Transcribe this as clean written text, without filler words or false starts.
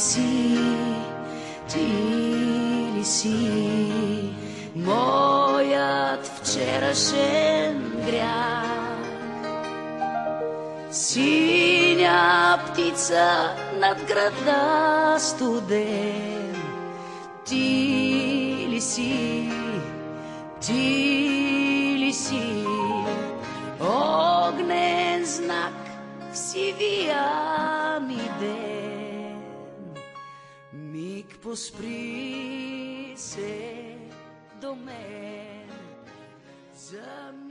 ти ли си моят вчерашен грях? Синя птица над града студен, ти ли си, ти ли си огнен знак в сивия ми ден? Миг поспри се до мен, за